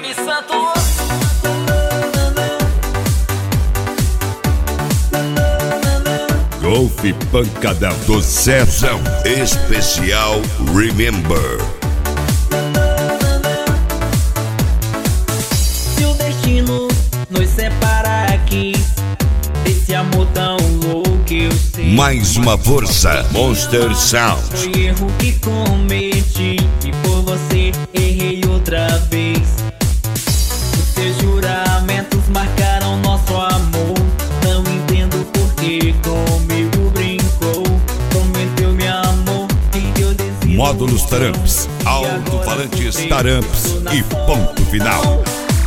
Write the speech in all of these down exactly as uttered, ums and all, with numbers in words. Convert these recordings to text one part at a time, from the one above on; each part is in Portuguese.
M Santos. Golf Pancadão do Sérgio Especial Remember. Se o destino nos separa aqui, esse amor tão louco eu sei. Mais uma força, Monster Sound. Foi erro que cometi e por você errei outra vez. Os seus juramentos marcaram nosso amor. Não entendo por que comigo brincou. Prometeu me amor e eu desiludiu. Módulos Taramps, alto-falantes Taramps e ponto final.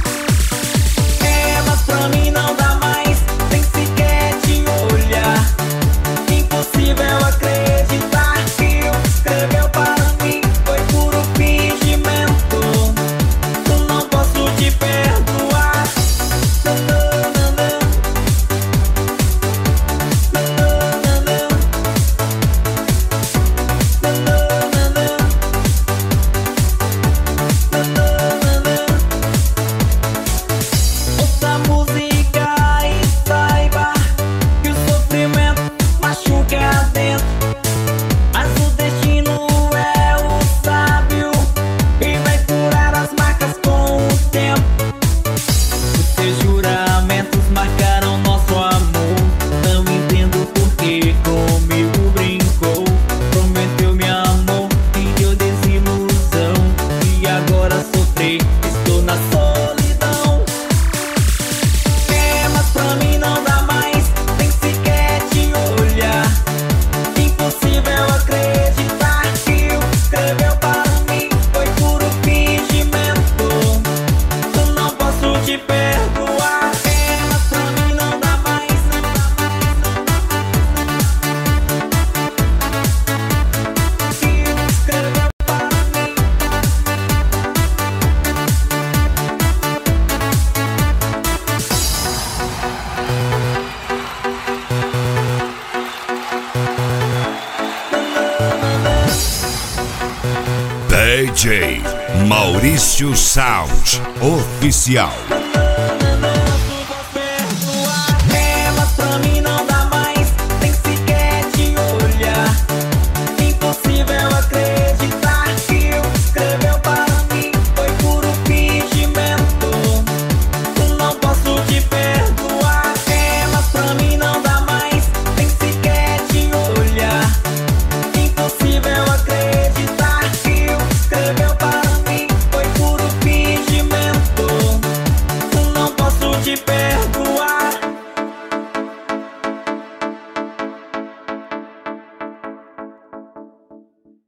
É, mas pra mim não dá mais, nem sequer te olhar. Impossível acreditar que o que escreveu para mim foi puro fingimento. Eu não posso te perdoar. Ouça a música e saiba que o sofrimento machuca dentro. Mas o destino é o sábio e vai curar as marcas com o tempo. Os seus juramentos marcaram nosso amor. Não entendo por que comigo brincou. Prometeu me amor e deu desilusão. E agora sofri, estou na solidão. É, mas pra mim não dá mais, nem sequer te olhar. Impossível acreditar que o que escreveu para mim foi puro fingimento. Eu não posso te perdoar. É, mas pra mim não dá mais, não dá mais, não dá mais. Que o que escreveu para mim. D J Maurício Sound Oficial.